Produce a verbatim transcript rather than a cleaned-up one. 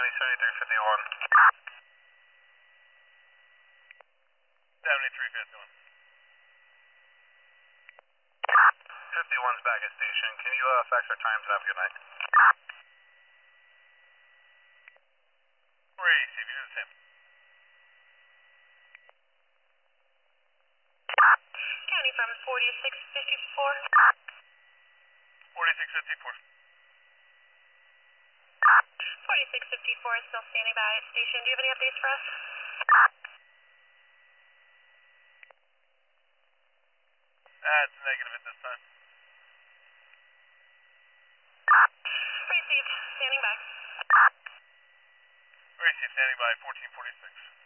seventy-three fifty-one. seventy-three fifty-one. fifty-one's back at station. Can you uh, fax our times and have a good night? Three, see if you do the same. County from forty-six fifty-four. forty-six fifty-four. forty-six fifty-four is still standing by at station. Do you have any updates for us? That's negative at this time. Received. Standing by. Received, standing by fourteen forty-six.